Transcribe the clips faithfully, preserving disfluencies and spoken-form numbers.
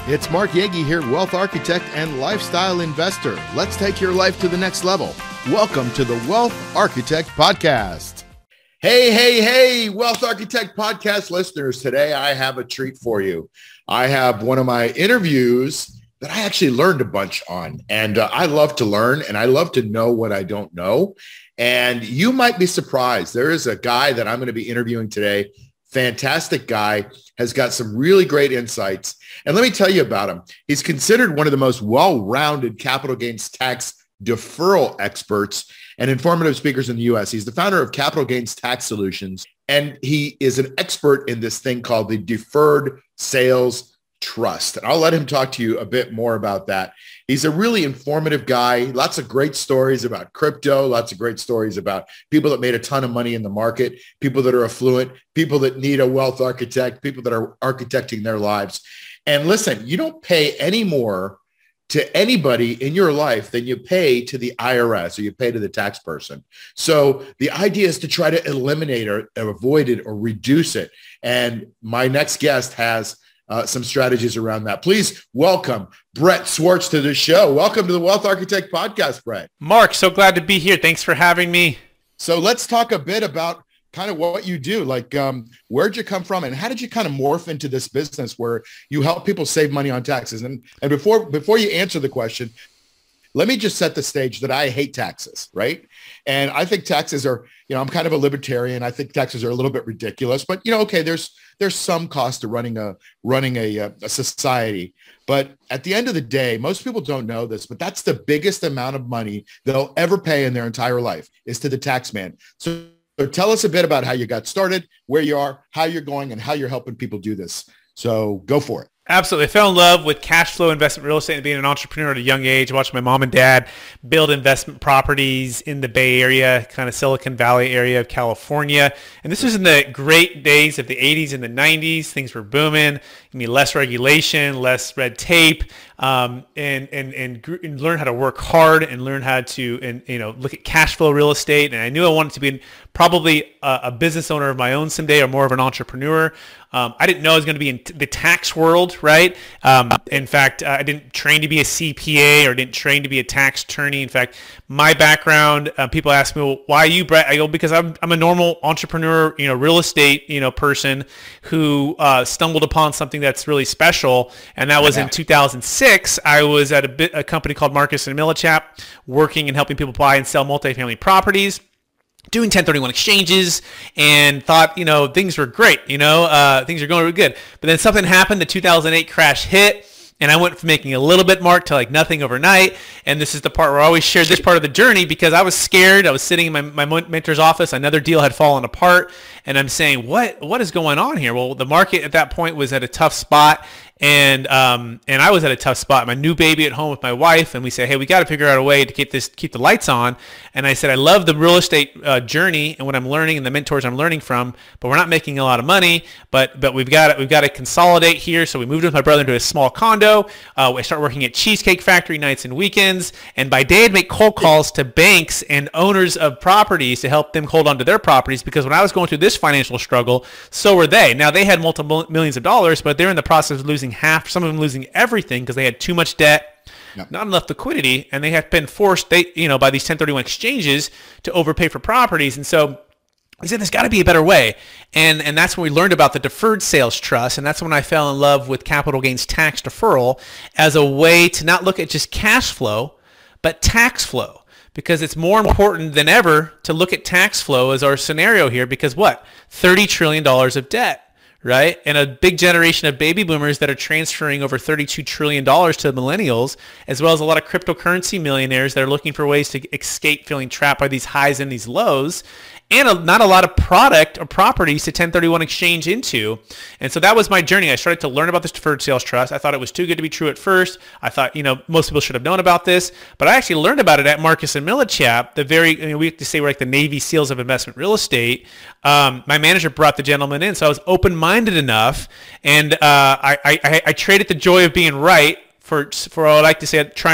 It's Mark Yagi here, wealth architect and lifestyle investor. Let's take your life to the next level. Welcome to the Wealth Architect Podcast. Hey, hey, hey, Wealth Architect Podcast listeners. Today I have a treat for you. I have one of my interviews that I actually learned a bunch on. And uh, I love to learn and I love to know what I don't know. And you might be surprised. There is a guy that I'm going to be interviewing today. Fantastic guy, has got some really great insights. And let me tell you about him. He's considered one of the most well-rounded capital gains tax deferral experts and informative speakers in the U S. He's the founder of Capital Gains Tax Solutions, and he is an expert in this thing called the Deferred Sales Trust. And I'll let him talk to you a bit more about that. He's a really informative guy. Lots of great stories about crypto, lots of great stories about people that made a ton of money in the market, people that are affluent, people that need a wealth architect, people that are architecting their lives. And listen, you don't pay any more to anybody in your life than you pay to the I R S or you pay to the tax person. So the idea is to try to eliminate or, or avoid it or reduce it. And my next guest has Uh, some strategies around that. Please welcome Brett Swartz to the show. Welcome to the Wealth Architect Podcast, Brett. Mark, so glad to be here. Thanks for having me. So let's talk a bit about kind of what you do. Like, um, where'd you come from and how did you kind of morph into this business where you help people save money on taxes? And, and before, before you answer the question, let me just set the stage that I hate taxes, right? And I think taxes are, you know, I'm kind of a libertarian. I think taxes are a little bit ridiculous, but you know, okay, there's there's some cost to running a running a, a society. But at the end of the day, most people don't know this, but that's the biggest amount of money they'll ever pay in their entire life is to the tax man. So, so tell us a bit about how you got started, where you are, how you're going, and how you're helping people do this. So go for it. Absolutely. I fell in love with cash flow investment real estate and being an entrepreneur at a young age. I watched my mom and dad build investment properties in the Bay Area, kind of Silicon Valley area of California. And this was in the great days of the eighties and the nineties. Things were booming. I mean, less regulation, less red tape, um, and, and, and, gr- and learn how to work hard and learn how to, and, you know, look at cash flow real estate. And I knew I wanted to be probably a, a business owner of my own someday or more of an entrepreneur. Um, I didn't know I was going to be in t- the tax world, right? Um, in fact, uh, I didn't train to be a C P A or didn't train to be a tax attorney. In fact, my background, uh, people ask me, well, why are you, Brett? I go, because I'm I'm a normal entrepreneur, you know, real estate, you know, person who uh, stumbled upon something that's really special. And that was yeah. in two thousand six. I was at a, bit, a company called Marcus and Millichap, working and helping people buy and sell multifamily properties, doing ten thirty-one exchanges, and thought, you know, things were great, you know, uh, things are going really good. But then something happened, the two thousand eight crash hit, and I went from making a little bit, Mark, to like nothing overnight. And this is the part where I always shared this part of the journey because I was scared. I was sitting in my, my mentor's office. Another deal had fallen apart. And I'm saying, what what is going on here? Well, the market at that point was at a tough spot. And um, and I was at a tough spot. My new baby at home with my wife, and we said, hey, we got to figure out a way to keep this keep the lights on. And I said, I love the real estate uh, journey and what I'm learning and the mentors I'm learning from, but we're not making a lot of money. But but we've got we've got to consolidate here. So we moved with my brother into a small condo. Uh, I started working at Cheesecake Factory nights and weekends. And by day, I'd make cold calls to banks and owners of properties to help them hold on to their properties. Because when I was going through this financial struggle, so were they. Now they had multiple millions of dollars, but they're in the process of losing half, some of them losing everything because they had too much debt, yep. not enough liquidity, and they have been forced, they, you know, by these ten thirty-one exchanges to overpay for properties. And so I said, there's got to be a better way. And and that's when we learned about the Deferred Sales Trust. And that's when I fell in love with capital gains tax deferral as a way to not look at just cash flow, but tax flow. Because it's more important than ever to look at tax flow as our scenario here. Because what? thirty trillion dollars of debt. Right? And a big generation of baby boomers that are transferring over thirty-two trillion dollars to millennials, as well as a lot of cryptocurrency millionaires that are looking for ways to escape feeling trapped by these highs and these lows, and a, not a lot of product or properties to ten thirty-one exchange into. And so that was my journey. I started to learn about this Deferred Sales Trust. I thought it was too good to be true at first. I thought, you know, most people should have known about this, but I actually learned about it at Marcus and Millichap, the very, I mean, we have to say we're like the Navy SEALs of investment real estate. Um, my manager brought the gentleman in, so I was open-minded enough, and uh, I, I, I traded the joy of being right for, for what I like to say, trying to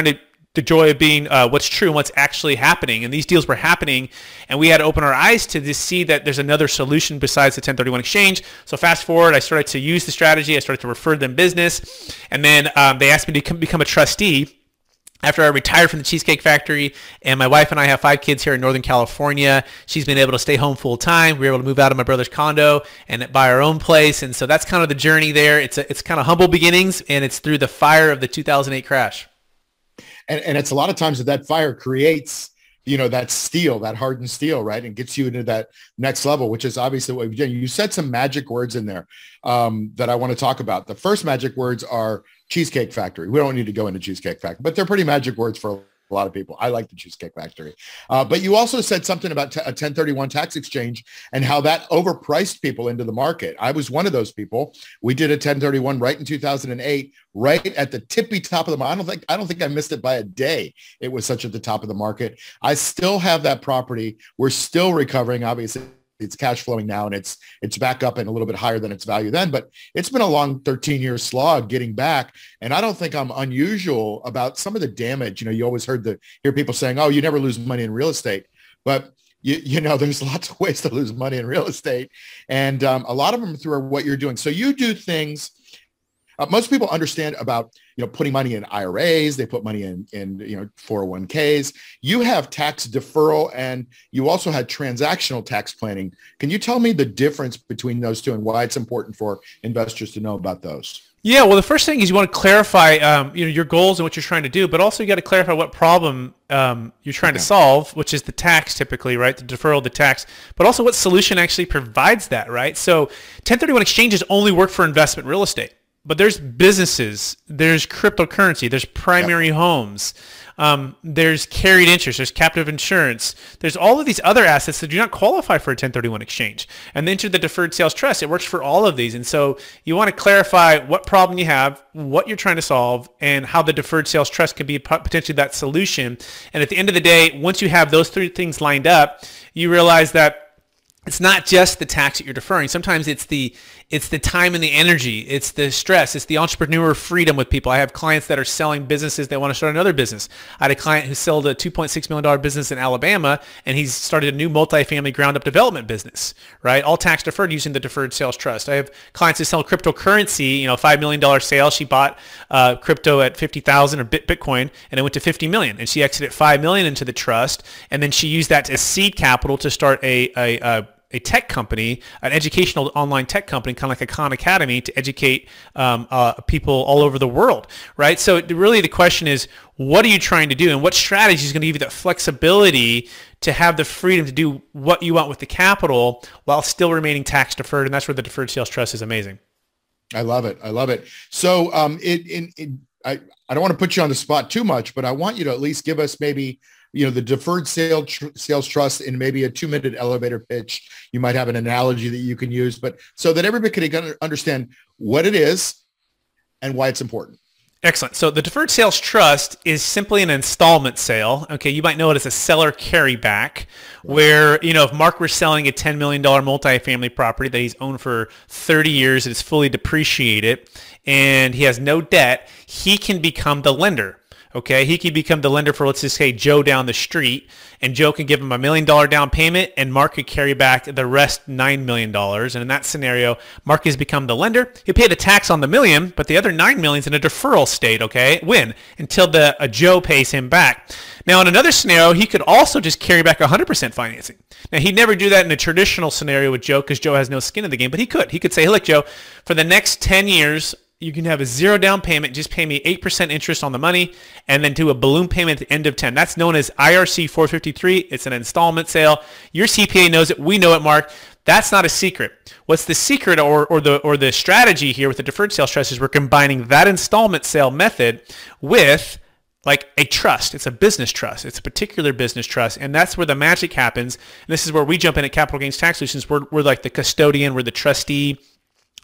the joy of being uh, what's true and what's actually happening. And these deals were happening, and we had to open our eyes to this, see that there's another solution besides the ten thirty-one exchange. So fast forward, I started to use the strategy. I started to refer them business. And then um, they asked me to become a trustee after I retired from the Cheesecake Factory. And my wife and I have five kids here in Northern California. She's been able to stay home full time. We were able to move out of my brother's condo and buy our own place. And so that's kind of the journey there. It's a, it's kind of humble beginnings, and it's through the fire of the two thousand eight crash. And, and it's a lot of times that that fire creates, you know, that steel, that hardened steel, right? And gets you into that next level, which is obviously what we've done. You said some magic words in there um, that I want to talk about. The first magic words are Cheesecake Factory. We don't need to go into Cheesecake Factory, but they're pretty magic words for a lot of people. I like the Cheesecake Factory. Uh, but you also said something about t- a ten thirty-one tax exchange and how that overpriced people into the market. I was one of those people. We did a ten thirty-one right in two thousand eight, right at the tippy top of the market. I don't think, I don't think I missed it by a day. It was such at the top of the market. I still have that property. We're still recovering. Obviously, it's cash flowing now, and it's it's back up and a little bit higher than its value then. But it's been a long thirteen year slog getting back. And I don't think I'm unusual about some of the damage. You know, you always heard the hear people saying, "Oh, you never lose money in real estate," but you, you know, there's lots of ways to lose money in real estate, and um, a lot of them through what you're doing. So you do things. Uh, most people understand about, you know, putting money in I R As. They put money in, in, you know, four oh one k's. You have tax deferral, and you also had transactional tax planning. Can you tell me the difference between those two and why it's important for investors to know about those? Yeah, well, the first thing is you want to clarify, um, you know, your goals and what you're trying to do, but also you got to clarify what problem um, you're trying okay. to solve, which is the tax typically, right? The deferral of the tax, but also what solution actually provides that, right? So ten thirty-one exchanges only work for investment real estate. But there's businesses, there's cryptocurrency, there's primary yep. homes, um, there's carried interest, there's captive insurance, there's all of these other assets that do not qualify for a ten thirty-one exchange. And then to the deferred sales trust, it works for all of these. And so you want to clarify what problem you have, what you're trying to solve, and how the deferred sales trust can be potentially that solution. And at the end of the day, once you have those three things lined up, you realize that it's not just the tax that you're deferring. Sometimes it's the it's the time and the energy. It's the stress. It's the entrepreneur freedom with people. I have clients that are selling businesses. They want to start another business. I had a client who sold a two point six million dollars business in Alabama, and he's started a new multifamily ground-up development business, right? All tax deferred using the deferred sales trust. I have clients who sell cryptocurrency, you know, five million dollars sale. She bought uh, crypto at fifty thousand dollars or Bitcoin, and it went to fifty million dollars, and she exited five million dollars into the trust, and then she used that as seed capital to start a, a, a a tech company, an educational online tech company, kind of like a Khan Academy, to educate um, uh, people all over the world, right? So really the question is, what are you trying to do, and what strategy is going to give you that flexibility to have the freedom to do what you want with the capital while still remaining tax deferred? And that's where the deferred sales trust is amazing. I love it. I love it. So um, it, it, it, I, I don't want to put you on the spot too much, but I want you to at least give us maybe, you know, the deferred sale tr- sales trust in maybe a two minute elevator pitch. You might have an analogy that you can use, but so that everybody can understand what it is and why it's important. Excellent. So the deferred sales trust is simply an installment sale. Okay, you might know it as a seller carryback, where, you know, if Mark were selling a ten million dollars multifamily property that he's owned for thirty years, it is fully depreciated, and he has no debt, he can become the lender. Okay, he can become the lender for, let's just say, Joe down the street, and Joe can give him a million dollar down payment, and Mark could carry back the rest nine million dollars. And in that scenario, Mark has become the lender. He'll pay the tax on the million, but the other nine million is in a deferral state. Okay, win until the uh, Joe pays him back. Now, in another scenario, he could also just carry back one hundred percent financing. Now, he'd never do that in a traditional scenario with Joe because Joe has no skin in the game, but he could. He could say, hey, look, Joe, for the next ten years, you can have a zero down payment, just pay me eight percent interest on the money, and then do a balloon payment at the end of ten. That's known as I R C four fifty-three. It's an installment sale. Your C P A knows it. We know it, Mark. That's not a secret. What's the secret or, or the or the strategy here with the deferred sales trust is we're combining that installment sale method with like a trust. It's a business trust. It's a particular business trust, and that's where the magic happens. And this is where we jump in at Capital Gains Tax Solutions. We're, we're like the custodian. We're the trustee.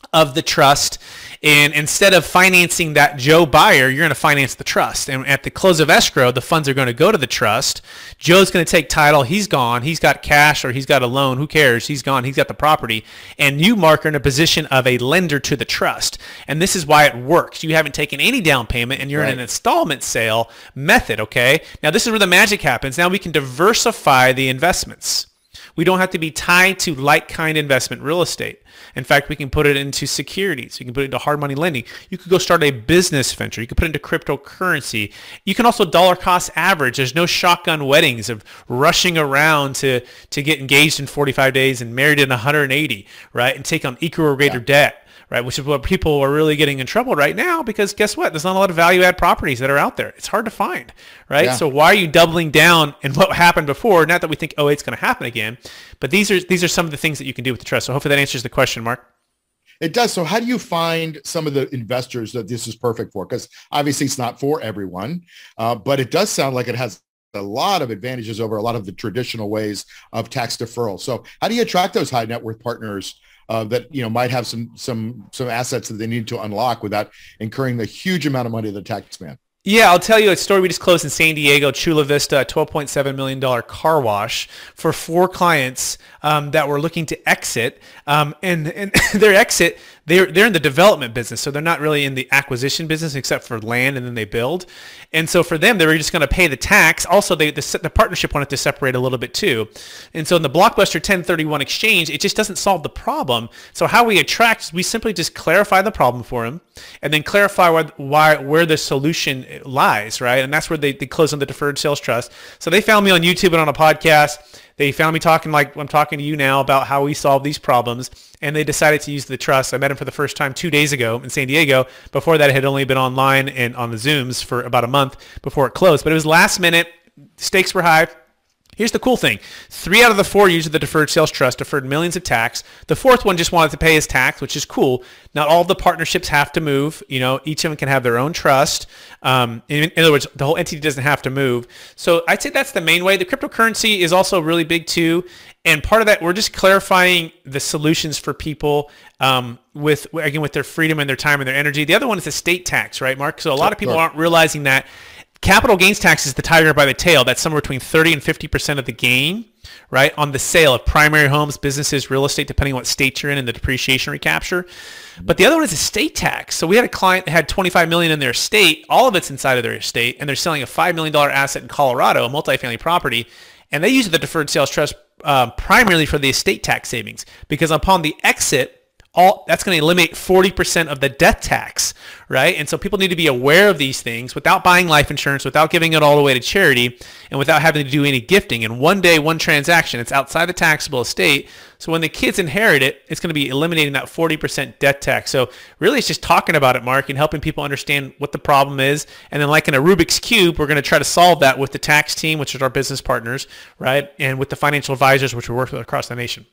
of the trust. And instead of financing that Joe buyer, you're going to finance the trust. And at the close of escrow, the funds are going to go to the trust. Joe's going to take title. He's gone. He's got cash or he's got a loan. Who cares? He's gone. He's got the property. And you, Mark, are in a position of a lender to the trust. And this is why it works. You haven't taken any down payment and you're right. in an installment sale method, okay? Now, this is where the magic happens. Now we can diversify the investments. We don't have to be tied to like-kind investment real estate. In fact, we can put it into securities. You can put it into hard money lending. You could go start a business venture. You could put it into cryptocurrency. You can also dollar cost average. There's no shotgun weddings of rushing around to, to get engaged in forty-five days and married in one hundred eighty, right? And take on equal or greater yeah. debt. Right, which is what people are really getting in trouble right now because guess what? There's not a lot of value-add properties that are out there. It's hard to find, right? Yeah. So why are you doubling down in what happened before? Not that we think, oh, it's going to happen again, but these are these are some of the things that you can do with the trust. So hopefully that answers the question, Mark. It does. So how do you find some of the investors that this is perfect for? Because obviously it's not for everyone, uh, but it does sound like it has a lot of advantages over a lot of the traditional ways of tax deferral. So how do you attract those high net worth partners Uh, that you know might have some some some assets that they need to unlock without incurring the huge amount of money of the tax man? Yeah, I'll tell you a story we just closed in San Diego, Chula Vista, twelve point seven million dollars car wash for four clients um, that were looking to exit. Um, and, and their exit, they're, they're in the development business, so they're not really in the acquisition business except for land and then they build. And so for them, they were just going to pay the tax. Also, they, the, the partnership wanted to separate a little bit too. And so in the Blockbuster ten thirty-one exchange, it just doesn't solve the problem. So how we attract, we simply just clarify the problem for them and then clarify why, why where the solution lies, right? And that's where they, they close on the deferred sales trust. So they found me on YouTube and on a podcast. They found me talking like I'm talking to you now about how we solve these problems, and they decided to use the trust. I met them for the first time two days ago in San Diego. Before that, it had only been online and on the Zooms for about a month before it closed. But it was last minute. Stakes were high. Here's the cool thing. Three out of the four used the deferred sales trust, deferred millions of tax. The fourth one just wanted to pay his tax, which is cool. Not all of the partnerships have to move. You know, each of them can have their own trust. Um, in, in other words, the whole entity doesn't have to move. So I'd say that's the main way. The cryptocurrency is also really big too. And part of that, we're just clarifying the solutions for people um, with, again, with their freedom and their time and their energy. The other one is estate tax, right, Mark? So a lot of people aren't realizing that capital gains tax is the tiger by the tail. That's somewhere between thirty and fifty percent of the gain, right, on the sale of primary homes, businesses, real estate, depending on what state you're in and the depreciation recapture. But the other one is estate tax. So we had a client that had twenty-five million dollars in their estate. All of it's inside of their estate, and they're selling a five million dollars asset in Colorado, a multifamily property, and they use the deferred sales trust uh, primarily for the estate tax savings because upon the exit, all that's going to eliminate forty percent of the death tax, right? And so people need to be aware of these things without buying life insurance, without giving it all away to charity, and without having to do any gifting. And one day, one transaction, it's outside the taxable estate. So when the kids inherit it, it's going to be eliminating that forty percent death tax. So really, it's just talking about it, Mark, and helping people understand what the problem is. And then like in a Rubik's Cube, we're going to try to solve that with the tax team, which is our business partners, right? And with the financial advisors, which we work with across the nation.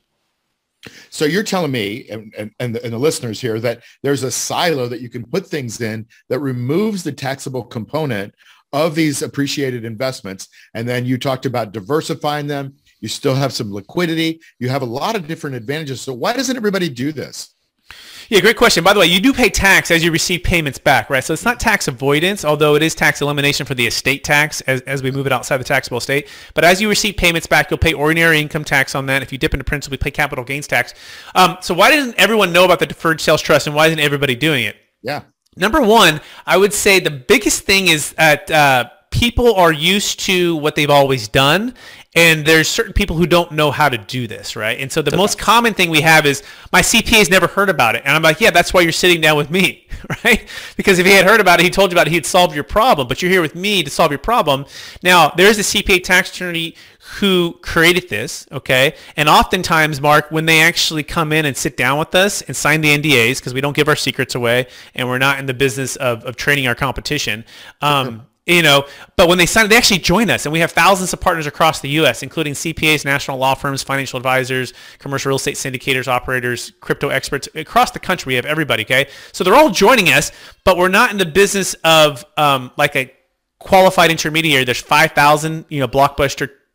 So you're telling me and, and, and, the, and the listeners here that there's a silo that you can put things in that removes the taxable component of these appreciated investments. And then you talked about diversifying them. You still have some liquidity. You have a lot of different advantages. So why doesn't everybody do this? Yeah, great question. By the way, you do pay tax as you receive payments back, right? So it's not tax avoidance, although it is tax elimination for the estate tax as, as we move it outside the taxable estate. But as you receive payments back, you'll pay ordinary income tax on that. If you dip into principal, you pay capital gains tax. Um, so why doesn't everyone know about the deferred sales trust, and why isn't everybody doing it? Yeah. Number one, I would say the biggest thing is that uh, people are used to what they've always done. And there's certain people who don't know how to do this, right? And so the most common thing we have is my C P A's never heard about it. And I'm like, yeah, that's why you're sitting down with me, right? Because if he had heard about it, he told you about it, he'd solve your problem. But you're here with me to solve your problem. Now, there is a C P A tax attorney who created this, okay? And oftentimes, Mark, when they actually come in and sit down with us and sign the N D As, because we don't give our secrets away and we're not in the business of, of training our competition, um, you know, but when they sign, they actually join us, and we have thousands of partners across the U S, including C P As, national law firms, financial advisors, commercial real estate syndicators, operators, crypto experts across the country. We have everybody, okay? So they're all joining us, but we're not in the business of um, like a qualified intermediary. There's five thousand, you know, Blockbuster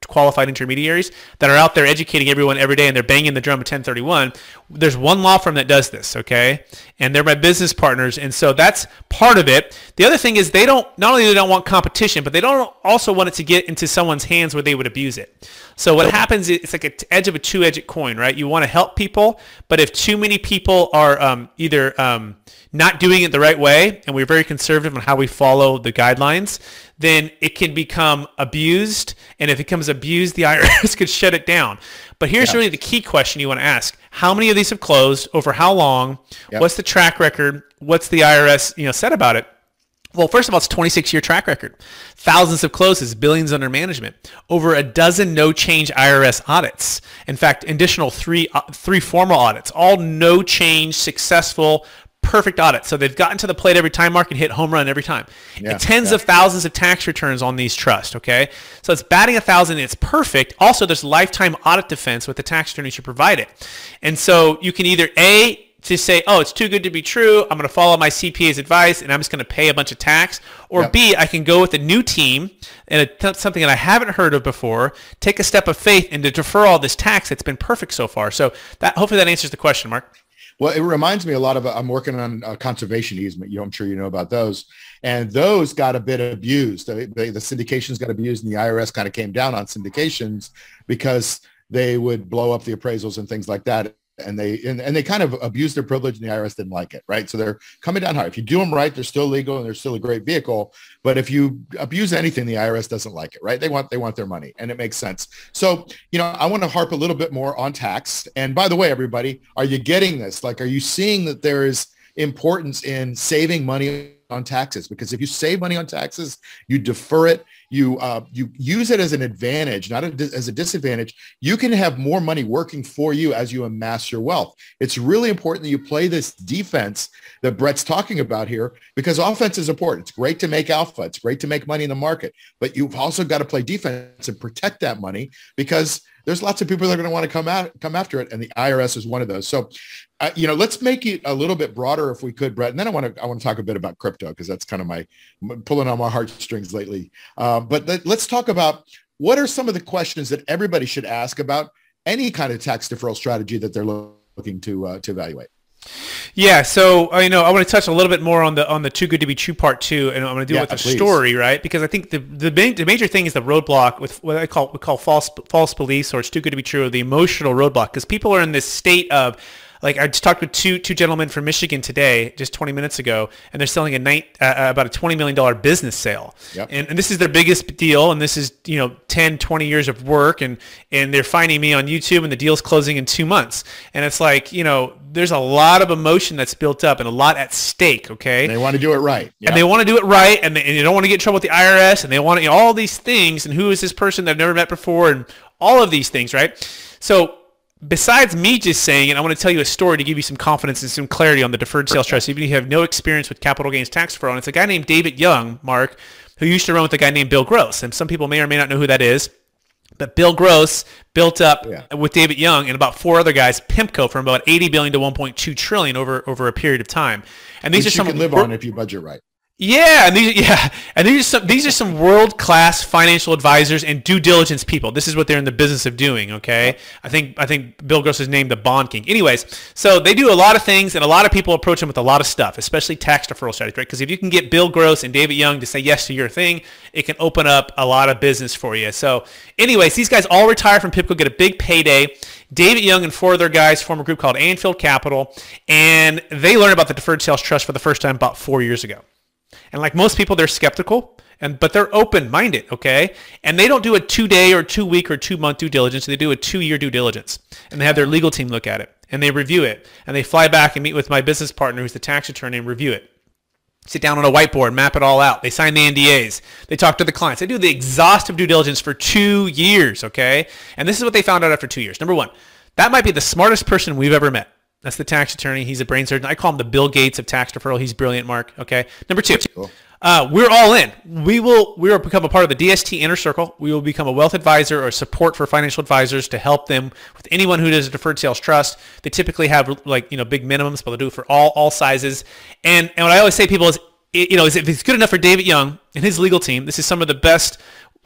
qualified intermediaries that are out there educating everyone every day, and they're banging the drum of ten thirty-one. There's one law firm that does this, okay? And they're my business partners, and so that's part of it. The other thing is they don't, not only do they don't want competition, but they don't also want it to get into someone's hands where they would abuse it. So what happens is it's like an edge of a two-edged coin, right? You want to help people, but if too many people are um, either um, not doing it the right way, and we're very conservative on how we follow the guidelines, then it can become abused. And if it becomes abused, the I R S could shut it down. But here's yeah. really the key question you want to ask. How many of these have closed? Over how long? Yep. What's the track record? What's the I R S, you know, said about it? Well, first of all, it's a twenty-six year track record. Thousands of closes, billions under management. Over a dozen no-change I R S audits. In fact, additional three uh, three formal audits, all no-change, successful, perfect audits. So they've gotten to the plate every time, Mark, and hit home run every time. Yeah, and tens yeah. of thousands of tax returns on these trusts, okay? So it's batting a thousand, it's perfect. Also, there's lifetime audit defense with the tax attorneys who provide it. And so you can either, A, to say, oh, it's too good to be true, I'm going to follow my C P A's advice, and I'm just going to pay a bunch of tax. Or yep. B, I can go with a new team, and a, something that I haven't heard of before, take a step of faith, and to defer all this tax that's been perfect so far. So that hopefully that answers the question, Mark. Well, it reminds me a lot of, I'm working on a conservation easement. You know, I'm sure you know about those. And those got a bit abused. The, the, the syndications got abused, and the I R S kind of came down on syndications because they would blow up the appraisals and things like that. And they and, and they kind of abused their privilege, and the I R S didn't like it, right? So they're coming down hard. If you do them right, they're still legal and they're still a great vehicle. But if you abuse anything, the I R S doesn't like it, right? They want they want their money, and it makes sense. So, you know, I want to harp a little bit more on tax. And by the way, everybody, are you getting this? Like, are you seeing that there is importance in saving money on taxes? Because if you save money on taxes, you defer it, you uh, you use it as an advantage, not a, as a disadvantage. You can have more money working for you as you amass your wealth. It's really important that you play this defense that Brett's talking about here, because offense is important. It's great to make alpha. It's great to make money in the market, but you've also got to play defense and protect that money, because there's lots of people that are going to want to come out, come after it, and the I R S is one of those. So, uh, you know, let's make it a little bit broader if we could, Brett. And then I want to I want to talk a bit about crypto, because that's kind of my pulling on my heartstrings lately. Uh, but th- let's talk about what are some of the questions that everybody should ask about any kind of tax deferral strategy that they're looking to uh, to evaluate. Yeah, so uh, you know, I want to touch a little bit more on the on the too good to be true part two, and I'm going to do yeah, it with a please. story, right? Because I think the the, main, the major thing is the roadblock with what I call we call false false beliefs, or it's too good to be true, or the emotional roadblock, because people are in this state of, like, I just talked with two two gentlemen from Michigan today, just twenty minutes ago, and they're selling a night uh, about a twenty million dollars business sale. Yep. And, and this is their biggest deal, and this is, you know, ten, twenty years of work, and, and they're finding me on YouTube, and the deal's closing in two months. And it's like, you know, there's a lot of emotion that's built up and a lot at stake, okay? And they want to do it right. Yep. And they want to do it right, and they, and they don't want to get in trouble with the I R S, and they want to, you know, all these things, and who is this person that I've never met before, and all of these things, right? So besides me just saying it, I want to tell you a story to give you some confidence and some clarity on the deferred sales trust, even if you have no experience with capital gains tax deferral. And it's a guy named David Young, Mark, who used to run with a guy named Bill Gross. And some people may or may not know who that is. But Bill Gross built up yeah. with David Young and about four other guys, PIMCO, from about eighty billion dollars to one point two trillion dollars over, over a period of time. And these Which are some you can live on if you budget right. Yeah, and these yeah, and these are some these are some world-class financial advisors and due diligence people. This is what they're in the business of doing, okay? I think I think Bill Gross is named the Bond King. Anyways, so they do a lot of things, and a lot of people approach them with a lot of stuff, especially tax deferral strategies, right? Because if you can get Bill Gross and David Young to say yes to your thing, it can open up a lot of business for you. So anyways, these guys all retire from PIPCO, get a big payday. David Young and four other guys form a group called Anfield Capital, and they learned about the deferred sales trust for the first time about four years ago. And like most people, they're skeptical, and but they're open-minded, okay? And they don't do a two-day or two-week or two-month due diligence. They do a two-year due diligence, and they have their legal team look at it, and they review it, and they fly back and meet with my business partner, who's the tax attorney, and review it. Sit down on a whiteboard, map it all out. They sign the N D As. They talk to the clients. They do the exhaustive due diligence for two years, okay? And this is what they found out after two years. Number one, that might be the smartest person we've ever met. That's the tax attorney. He's a brain surgeon. I call him the Bill Gates of tax deferral. He's brilliant, Mark. Okay. Number two, uh, we're all in. We will we will become a part of the D S T Inner Circle. We will become a wealth advisor or support for financial advisors to help them with anyone who does a deferred sales trust. They typically have, like, you know, big minimums, but they'll do it for all all sizes. And and what I always say to people is, you know, is if it's good enough for David Young and his legal team, this is some of the best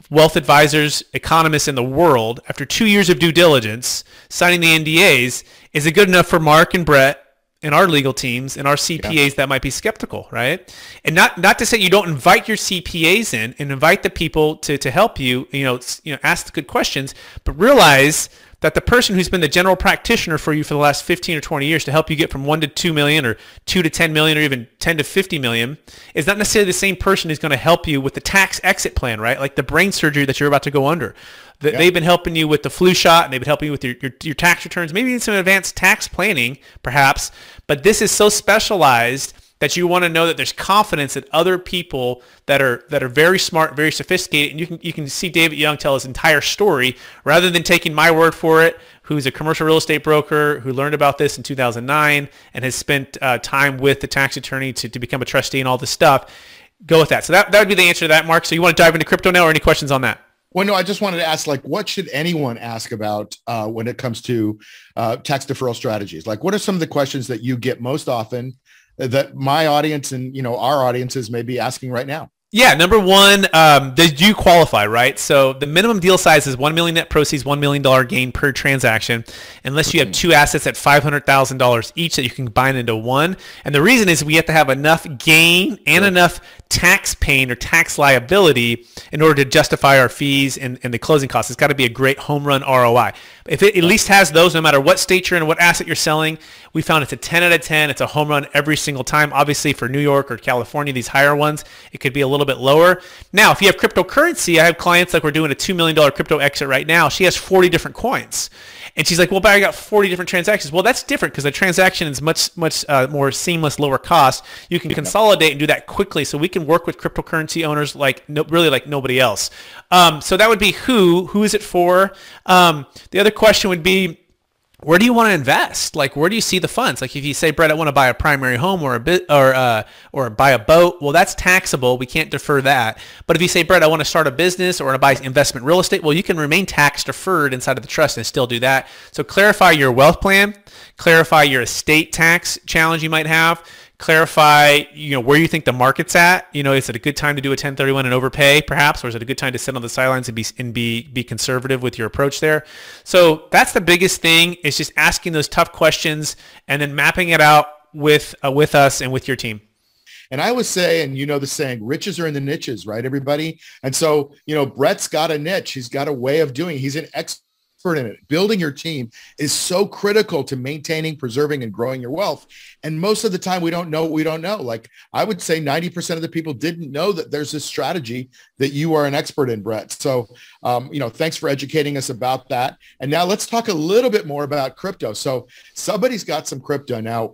wealth advisors, economists in the world, after two years of due diligence, signing the N D As, is it good enough for Mark and Brett and our legal teams and our C P As yeah. that might be skeptical, right? And not not to say you don't invite your C P As in and invite the people to to help you, you know, you know, ask the good questions, but realize that the person who's been the general practitioner for you for the last fifteen or twenty years to help you get from one to two million or two to ten million or even ten to fifty million is not necessarily the same person who's going to help you with the tax exit plan, right? Like the brain surgery that you're about to go under. The, yeah. They've been helping you with the flu shot, and they've been helping you with your, your, your tax returns, maybe even some advanced tax planning, perhaps. But this is so specialized that you want to know that there's confidence that other people that are that are very smart, very sophisticated, and you can you can see David Young tell his entire story rather than taking my word for it, who's a commercial real estate broker who learned about this in two thousand nine and has spent uh, time with the tax attorney to, to become a trustee and all this stuff. Go with that. So that, that would be the answer to that, Mark. So you want to dive into crypto now or any questions on that? Well, no, I just wanted to ask, like, what should anyone ask about uh, when it comes to uh, tax deferral strategies? Like, what are some of the questions that you get most often that my audience and, you know, our audiences may be asking right now? Yeah, number one, um, they do qualify, right? So the minimum deal size is one million dollars net proceeds, one million dollars gain per transaction, unless you have two assets at five hundred thousand dollars each that you can combine into one. And the reason is we have to have enough gain and sure. enough tax pain or tax liability in order to justify our fees and, and the closing costs. It's got to be a great home run R O I. If it at least has those, no matter what state you're in, what asset you're selling, we found it's a ten out of ten. It's a home run every single time. Obviously, for New York or California, these higher ones, it could be a little bit lower. Now, if you have cryptocurrency, I have clients like we're doing a two million dollars crypto exit right now. She has forty different coins. And she's like, well, but I got forty different transactions. Well, that's different because the transaction is much, much uh, more seamless, lower cost. You can consolidate and do that quickly. So we can work with cryptocurrency owners like no, really like nobody else. Um, so that would be who. Who is it for? Um, the other question would be, where do you want to invest? Like, where do you see the funds? Like, if you say, Brett, I want to buy a primary home or a bit, or uh, or buy a boat, well, that's taxable. We can't defer that. But if you say, Brett, I want to start a business or want to buy investment real estate, well, you can remain tax deferred inside of the trust and still do that. So clarify your wealth plan, clarify your estate tax challenge you might have. Clarify, you know, where you think the market's at. You know, is it a good time to do a ten thirty-one and overpay, perhaps, or is it a good time to sit on the sidelines and be and be be conservative with your approach there? So that's the biggest thing, is just asking those tough questions and then mapping it out with uh, with us and with your team. And I always say, and you know the saying, riches are in the niches, right, everybody? And so, you know, Brett's got a niche. He's got a way of doing it. He's an expert in it. Building your team is so critical to maintaining, preserving, and growing your wealth. And most of the time we don't know what we don't know. Like, I would say ninety percent of the people didn't know that there's this strategy that you are an expert in, Brett. So, um, you know, thanks for educating us about that. And now let's talk a little bit more about crypto. So somebody's got some crypto now.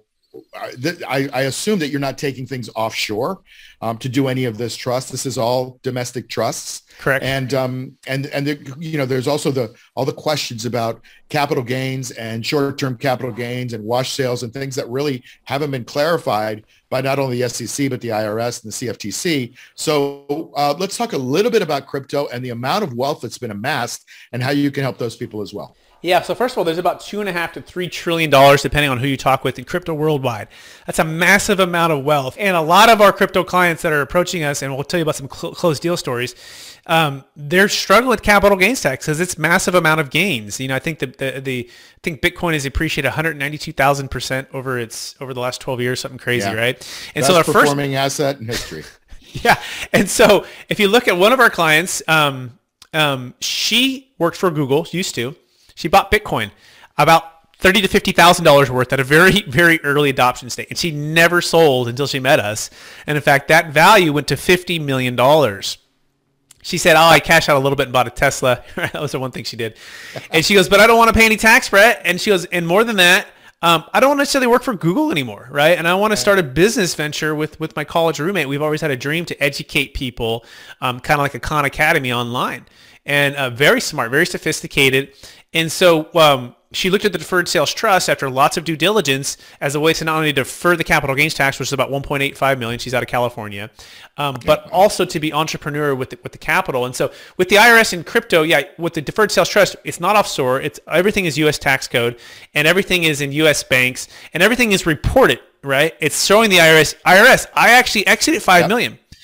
I, I assume that you're not taking things offshore um, to do any of this trust. This is all domestic trusts. Correct. And um, and and the, you know, there's also the all the questions about capital gains and short-term capital gains and wash sales and things that really haven't been clarified by not only the S E C but the I R S and the C F T C. So uh, let's talk a little bit about crypto and the amount of wealth that's been amassed and how you can help those people as well. Yeah, so first of all, there's about two and a half to three trillion dollars, depending on who you talk with, in crypto worldwide. That's a massive amount of wealth, and a lot of our crypto clients that are approaching us, and we'll tell you about some cl- closed deal stories. Um, they're struggling with capital gains tax because it's massive amount of gains. You know, I think the the, the I think Bitcoin has appreciated one hundred ninety-two thousand percent over its over the last twelve years, something crazy, yeah. right? And Best so our performing first asset in history. Yeah, and so if you look at one of our clients, um, um, she worked for Google, used to. She bought Bitcoin, about thirty to fifty thousand dollars worth at a very, very early adoption state, and she never sold until she met us. And in fact, that value went to fifty million dollars. She said, "Oh, I cashed out a little bit and bought a Tesla." That was the one thing she did. And she goes, "But I don't want to pay any tax, Brett." And she goes, "And more than that, um, I don't necessarily work for Google anymore, right? And I want to start a business venture with with my college roommate. We've always had a dream to educate people, um, kind of like a Khan Academy online." And uh, very smart, very sophisticated. And so um, she looked at the deferred sales trust after lots of due diligence as a way to not only defer the capital gains tax, which is about one point eight five million dollars, she's out of California, um, okay. but also to be entrepreneur with the, with the capital. And so with the I R S and crypto, yeah, with the deferred sales trust, it's not offshore. It's everything is U S tax code, and everything is in U S banks, and everything is reported, right? It's showing the I R S. I R S, I actually exited five yep. million.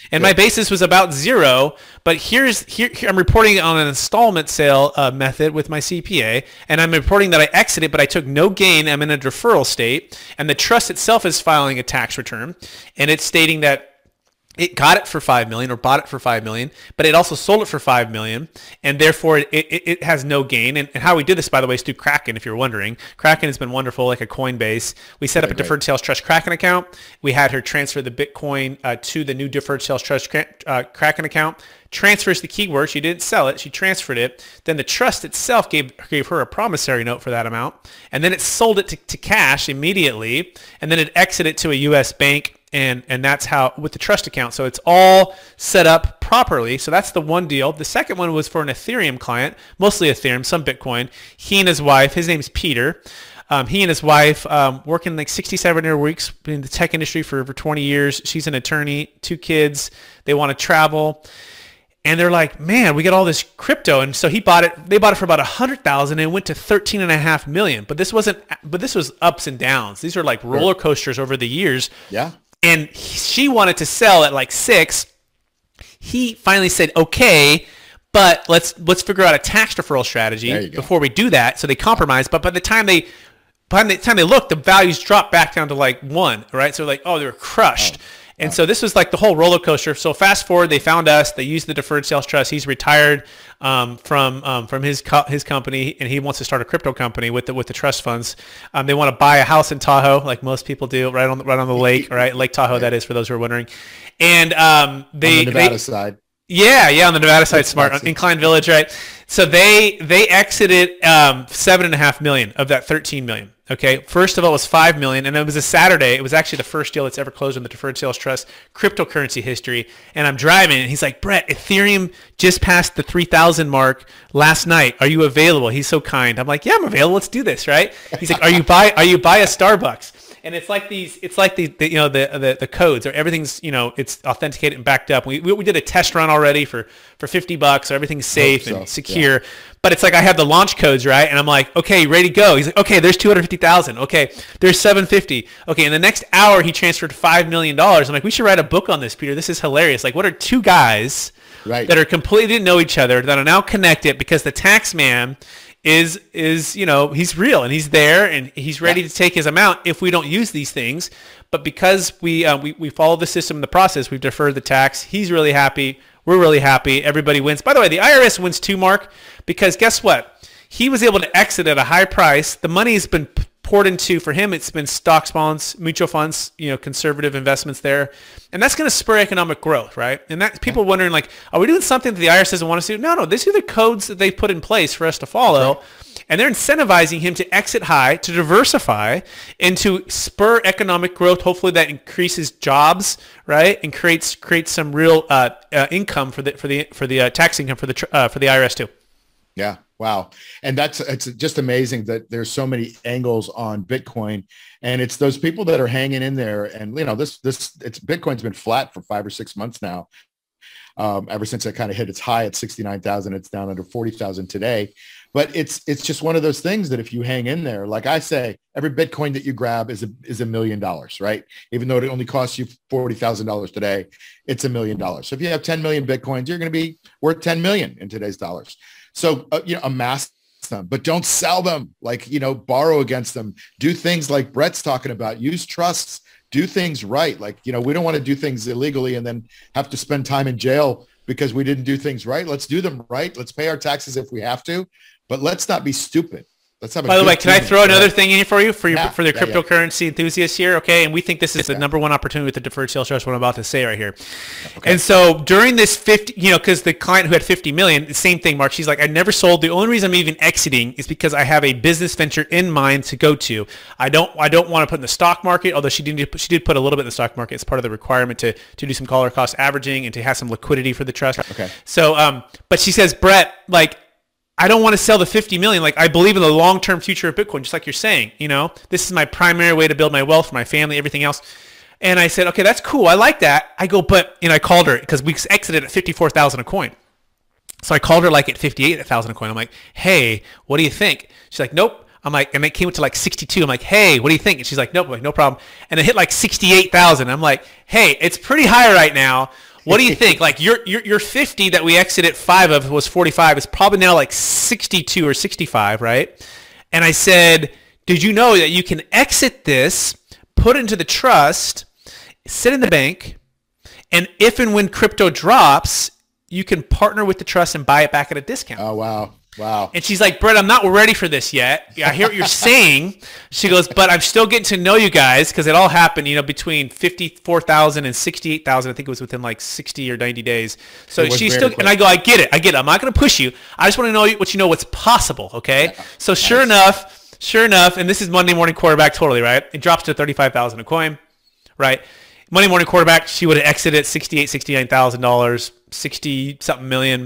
And Good. my basis was about zero, but here's here, here I'm reporting on an installment sale uh, method with my C P A, and I'm reporting that I exited, but I took no gain. I'm in a deferral state, and the trust itself is filing a tax return, and it's stating that it got it for five million dollars or bought it for five million dollars, but it also sold it for five million dollars, and therefore it, it, it has no gain. And, and how we did this, by the way, is through Kraken, if you're wondering. Kraken has been wonderful, like a Coinbase. We set up a deferred sales trust Kraken account. We had her transfer the Bitcoin uh, to the new deferred sales trust uh, Kraken account. Transfers the keyword. She didn't sell it. She transferred it. Then the trust itself gave gave her a promissory note for that amount, and then it sold it to, to cash immediately, and then it exited to a U S bank. And and that's how, with the trust account. So it's all set up properly. So that's the one deal. The second one was for an Ethereum client, mostly Ethereum, some Bitcoin. He and his wife, his name's Peter. Um, he and his wife um, working like sixty-seven hour weeks in the tech industry for over twenty years. She's an attorney, two kids. They want to travel. And they're like, man, we got all this crypto. And so he bought it. They bought it for about one hundred thousand dollars and it went to thirteen and a half million. But this wasn't, but this was ups and downs. These are like roller coasters over the years. Yeah. And he, she wanted to sell at like six. He finally said, okay, but let's let's figure out a tax deferral strategy before we do that. So they compromised. But by the time they by the time they looked, the values dropped back down to like one, right? So like, oh, they were crushed. Oh. And so this was like the whole roller coaster. So fast forward, they found us. They used the deferred sales trust. He's retired um, from um, from his co- his company, and he wants to start a crypto company with the with the trust funds. Um, they want to buy a house in Tahoe, like most people do, right on the, right on the lake, right, Lake Tahoe. That is, for those who are wondering. And um, they on the Nevada they, side. Yeah, yeah, on the Nevada side, smart, Incline Village, right? So they they exited um, seven and a half million of that thirteen million. Okay, first of all, it was five million, and it was a Saturday. It was actually the first deal that's ever closed in the deferred sales trust cryptocurrency history. And I'm driving, and he's like, Brett, Ethereum just passed the three thousand mark last night. Are you available? He's so kind. I'm like, yeah, I'm available. Let's do this, right? He's like, are you buy are you buy a Starbucks? And it's like these, it's like the, the you know the, the the codes, or everything's, you know, it's authenticated and backed up. We we, we did a test run already for, for fifty bucks, so everything's safe so. and secure. Yeah. But it's like I have the launch codes, right? And I'm like, okay, ready to go. He's like, okay, there's two hundred fifty thousand. Okay, there's seven fifty. Okay, in the next hour, he transferred five million dollars. I'm like, we should write a book on this, Peter. This is hilarious. Like, what are two guys right. that are completely didn't know each other that are now connected because the tax man is is you know, he's real and he's there and he's ready yeah. to take his amount if we don't use these things. But because we uh, we we follow the system, the process, we've deferred the tax. He's really happy. We're really happy. Everybody wins. By the way, the I R S wins too, Mark, because guess what? He was able to exit at a high price. The money has been poured into, for him, it's been stocks, bonds, mutual funds, you know, conservative investments there. And that's going to spur economic growth, right? And that people are wondering, like, are we doing something that the I R S doesn't want us to do? No, no. These are the codes that they've put in place for us to follow. Right. And they're incentivizing him to exit high, to diversify, and to spur economic growth. Hopefully that increases jobs, right, and creates creates some real uh, uh, income for the for the for the uh, tax income for the uh, for the I R S too. Yeah. Wow. And that's, it's just amazing that there's so many angles on Bitcoin, and it's those people that are hanging in there. And, you know, this, this, it's Bitcoin's been flat for five or six months now. Um, ever since it kind of hit its high at sixty-nine thousand, it's down under forty thousand today. But it's, it's just one of those things that if you hang in there, like I say, every Bitcoin that you grab is a, is a million dollars, right? Even though it only costs you forty thousand dollars today, it's a million dollars. So if you have ten million Bitcoins, you're going to be worth ten million in today's dollars. So, uh, you know, amass them, but don't sell them, like, you know, borrow against them. Do things like Brett's talking about. Use trusts. Do things right. Like, you know, we don't want to do things illegally and then have to spend time in jail because we didn't do things right. Let's do them right. Let's pay our taxes if we have to, but let's not be stupid. Let's have a By the way, can I throw another thing in here for you, for your, yeah, for the yeah, cryptocurrency yeah. enthusiasts here? Okay. And we think this is the yeah. number one opportunity with the deferred sales trust, what I'm about to say right here. Okay. And so during this fifty, you know, because the client who had fifty million, the same thing, Mark, she's like, I never sold. The only reason I'm even exiting is because I have a business venture in mind to go to. I don't, I don't want to put in the stock market, although she did, she did put a little bit in the stock market. It's part of the requirement to, to do some dollar cost averaging and to have some liquidity for the trust. Okay. So, um, but she says, Brett, like, I don't want to sell the fifty million. Like, I believe in the long-term future of Bitcoin, just like you're saying, you know, this is my primary way to build my wealth for my family, everything else. And I said, okay, that's cool. I like that. I go, but, and I called her because we exited at fifty-four thousand a coin. So I called her like at fifty-eight thousand a coin. I'm like, hey, what do you think? She's like, nope. I'm like, and it came to like sixty-two. I'm like, hey, what do you think? And she's like, nope. I'm like, no problem. And it hit like sixty-eight thousand. I'm like, hey, it's pretty high right now. What do you think? Like your, your, your fifty that we exited five of was forty-five. It's probably now like sixty-two or sixty-five, right? And I said, did you know that you can exit this, put it into the trust, sit in the bank, and if and when crypto drops, you can partner with the trust and buy it back at a discount. Oh, wow. Wow. And she's like, Brett, I'm not ready for this yet. I hear what you're saying. She goes, but I'm still getting to know you guys because it all happened, you know, between fifty-four thousand and sixty-eight thousand. I think it was within like sixty or ninety days. So she's still, quick. And I go, I get it. I get it. I'm not going to push you. I just want to know what you know what's possible. Okay. Yeah. So nice. sure enough, sure enough, and this is Monday morning quarterback totally, right? It drops to thirty-five thousand a coin, right? Monday morning quarterback, she would have exited at sixty-eight, sixty-nine thousand dollars, sixty something million.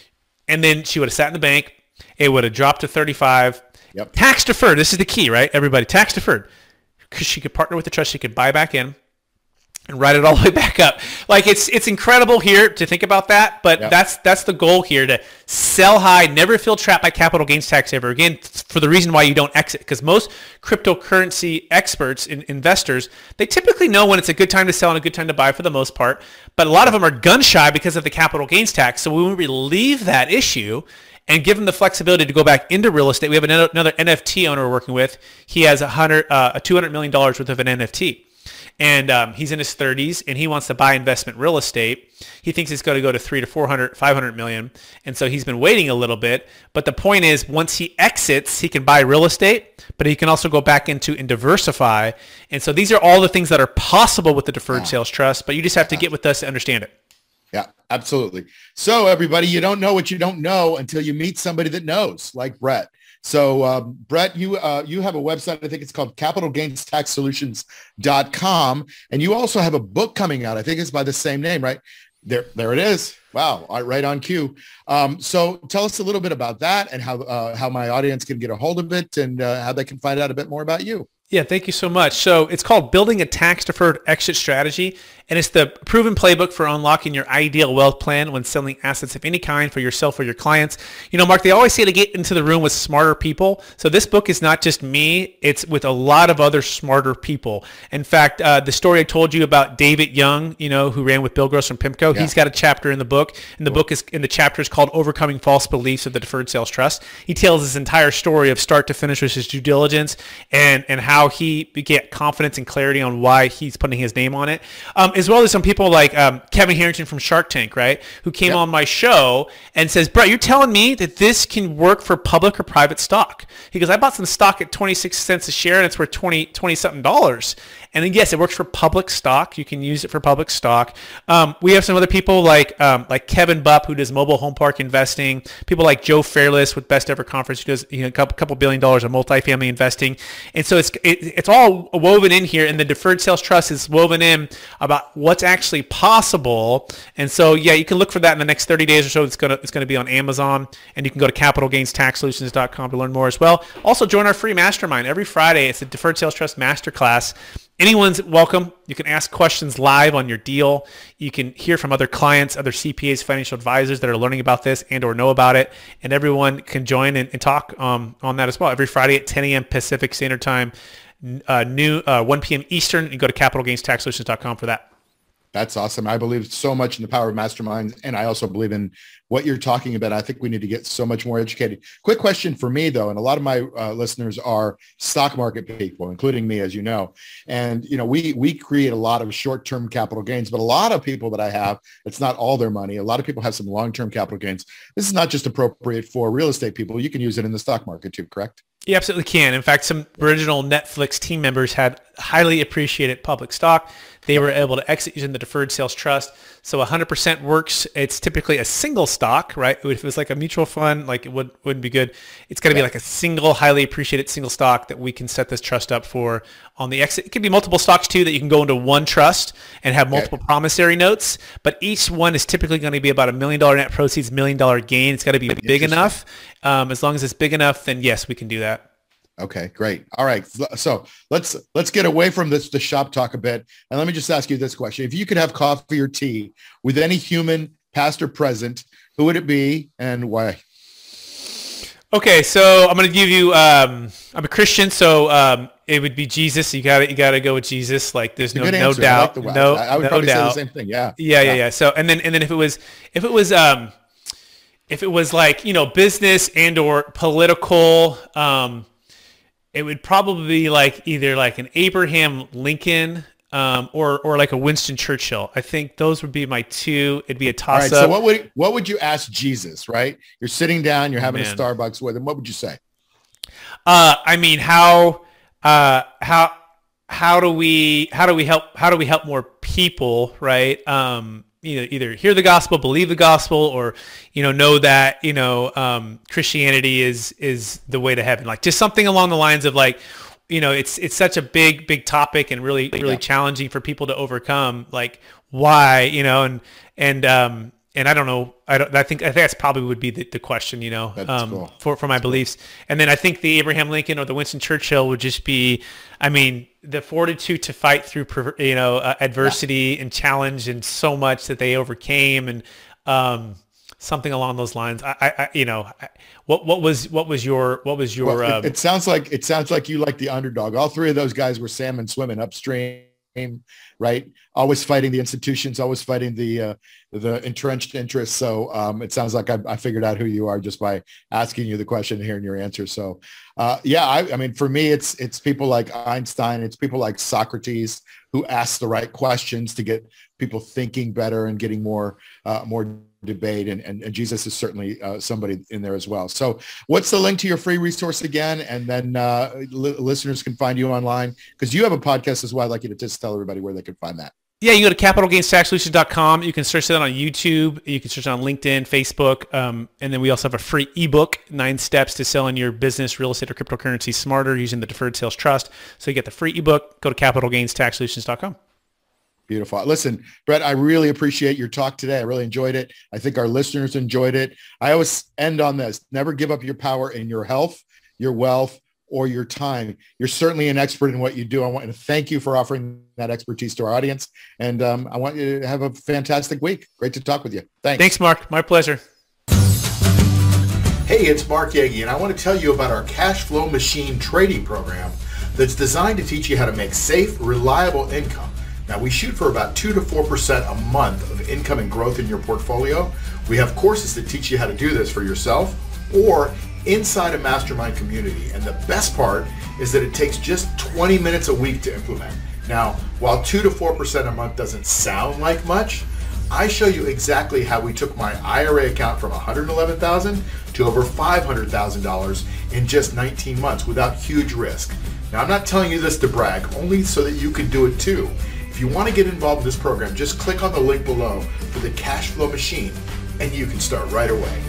And then she would have sat in the bank. It would have dropped to thirty-five. Yep. Tax deferred. This is the key, right? Everybody, tax deferred. Because she could partner with the trust. She could buy back in and write it all the way back up. Like it's it's incredible here to think about that. But yep. that's that's the goal here, to sell high, never feel trapped by capital gains tax ever again, for the reason why you don't exit. Because most cryptocurrency experts and investors, they typically know when it's a good time to sell and a good time to buy for the most part. But a lot of them are gun shy because of the capital gains tax. So when we relieve that issue and give them the flexibility to go back into real estate, we have another N F T owner we're working with. He has a hundred, uh, a two hundred million dollars worth of an N F T. And um, he's in his thirties, and he wants to buy investment real estate. He thinks it's going to go to three to four hundred, five hundred million. And so he's been waiting a little bit. But the point is, once he exits, he can buy real estate, but he can also go back into and diversify. And so these are all the things that are possible with the deferred wow. sales trust, but you just have to get with us to understand it. Yeah, absolutely. So everybody, you don't know what you don't know until you meet somebody that knows, like Brett. So um, Brett, you uh, you have a website, I think it's called capital gains tax solutions dot com. And you also have a book coming out. I think it's by the same name, right? There, there it is. Wow. Right on cue. Um, so tell us a little bit about that and how, uh, how my audience can get a hold of it and uh, how they can find out a bit more about you. Yeah, thank you so much. So it's called Building a Tax-Deferred Exit Strategy, and it's the proven playbook for unlocking your ideal wealth plan when selling assets of any kind for yourself or your clients. You know, Mark, they always say to get into the room with smarter people. So this book is not just me. It's with a lot of other smarter people. In fact, uh, the story I told you about David Young, you know, who ran with Bill Gross from PIMCO, yeah. he's got a chapter in the book, and the cool. book is in the chapter is called Overcoming False Beliefs of the Deferred Sales Trust. He tells his entire story of start to finish with his due diligence and, and how How he get confidence and clarity on why he's putting his name on it, um, as well as some people like um, Kevin Harrington from Shark Tank, right, who came yep. on my show and says, Brett, you're telling me that this can work for public or private stock? He goes, I bought some stock at twenty-six cents a share and it's worth twenty, twenty something dollars. And then, yes, it works for public stock. You can use it for public stock. Um, we have some other people like um, like Kevin Bupp, who does mobile home park investing. People like Joe Fairless with Best Ever Conference, who does you know, a couple, couple billion dollars of multifamily investing. And so it's it, it's all woven in here, and the deferred sales trust is woven in about what's actually possible. And so, yeah, you can look for that in the next thirty days or so. It's gonna it's gonna be on Amazon, and you can go to capital gains tax solutions dot com to learn more as well. Also, join our free mastermind every Friday. It's a deferred sales trust masterclass. Anyone's welcome. You can ask questions live on your deal. You can hear from other clients, other C P As, financial advisors that are learning about this and or know about it. And everyone can join and, and talk um, on that as well. Every Friday at ten a.m. Pacific Standard Time, uh, new uh, one p.m. Eastern. You go to capital gains tax solutions dot com for that. That's awesome. I believe so much in the power of masterminds, and I also believe in what you're talking about. I think we need to get so much more educated. Quick question for me, though, and a lot of my uh, listeners are stock market people, including me, as you know. And, you know, we we create a lot of short-term capital gains, but a lot of people that I have, it's not all their money. A lot of people have some long-term capital gains. This is not just appropriate for real estate people. You can use it in the stock market too, correct? You absolutely can. In fact, some original Netflix team members had highly appreciated public stock. They were able to exit using the deferred sales trust. So one hundred percent works. It's typically a single stock, right? If it was like a mutual fund, like it would, wouldn't be good. It's got to be like a single, highly appreciated single stock that we can set this trust up for on the exit. It could be multiple stocks too that you can go into one trust and have multiple okay. promissory notes. But each one is typically going to be about a million dollar net proceeds, million dollar gain. It's got to be big enough. Um, as long as it's big enough, then yes, we can do that. Okay, great. All right. So let's let's get away from this the shop talk a bit. And let me just ask you this question. If you could have coffee or tea with any human, past or present, who would it be and why? Okay, so I'm going to give you, um, I'm a Christian, so um, it would be Jesus. You got to you got to go with Jesus. Like there's no no answer. doubt. I like no, I would no probably doubt. say the same thing. Yeah. yeah. Yeah. Yeah. So and then and then if it was if it was um if it was like, you know, business and or political, um, it would probably be like either like an Abraham Lincoln um, or or like a Winston Churchill. I think those would be my two. It'd be a toss All right. up. So what would what would you ask Jesus? Right? You're sitting down. You're having Man. a Starbucks with him. What would you say? Uh, I mean, how uh, how how do we how do we help how do we help more people, right? Um, you know, either hear the gospel, believe the gospel, or you know, know that you know um, Christianity is is the way to heaven. Like just something along the lines of like, you know, it's it's such a big big topic and really really yeah. challenging for people to overcome. Like why, you know, and and um, and I don't know. I don't. I think I think that's probably would be the, the question, you know, um, cool. for for my that's beliefs. Cool. And then I think the Abraham Lincoln or the Winston Churchill would just be, I mean, the fortitude to fight through, you know, uh, adversity yeah. and challenge and so much that they overcame, and um, something along those lines. I, I you know, I, what what was what was your what was your? Well, um, it, it sounds like it sounds like you like the underdog. All three of those guys were salmon swimming upstream. Right, always fighting the institutions, always fighting the uh, the entrenched interests. So um, it sounds like I, I figured out who you are just by asking you the question and hearing your answer. So uh, yeah, I, I mean, for me, it's it's people like Einstein, it's people like Socrates who ask the right questions to get people thinking better and getting more uh, more debate. And, and, and Jesus is certainly uh, somebody in there as well. So what's the link to your free resource again? And then uh, li- listeners can find you online because you have a podcast as well. I'd like you to just tell everybody where they can find that. Yeah, you go to capital gains tax solutions dot com. You can search that on YouTube. You can search it on LinkedIn, Facebook. Um, and then we also have a free ebook, Nine Steps to Selling Your Business, Real Estate, or Cryptocurrency Smarter Using the Deferred Sales Trust. So you get the free ebook. Go to capital gains tax solutions dot com. Beautiful. Listen, Brett, I really appreciate your talk today. I really enjoyed it. I think our listeners enjoyed it. I always end on this. Never give up your power in your health, your wealth, or your time. You're certainly an expert in what you do. I want to thank you for offering that expertise to our audience. And um, I want you to have a fantastic week. Great to talk with you. Thanks. Thanks, Mark. My pleasure. Hey, it's Mark Yagi, and I want to tell you about our cash flow machine trading program that's designed to teach you how to make safe, reliable income. Now, we shoot for about two to four percent a month of income and growth in your portfolio. We have courses that teach you how to do this for yourself or inside a mastermind community. And the best part is that it takes just twenty minutes a week to implement. Now, while two to four percent a month doesn't sound like much, I show you exactly how we took my I R A account from one hundred eleven thousand dollars to over five hundred thousand dollars in just nineteen months without huge risk. Now, I'm not telling you this to brag, only so that you can do it too. If you want to get involved in this program, just click on the link below for the Cash Flow Machine, and you can start right away.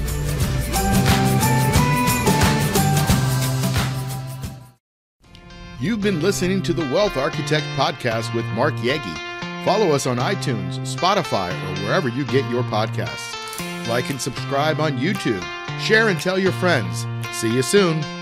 You've been listening to the Wealth Architect Podcast with Mark Yagi. Follow us on iTunes, Spotify, or wherever you get your podcasts. Like and subscribe on YouTube. Share and tell your friends. See you soon.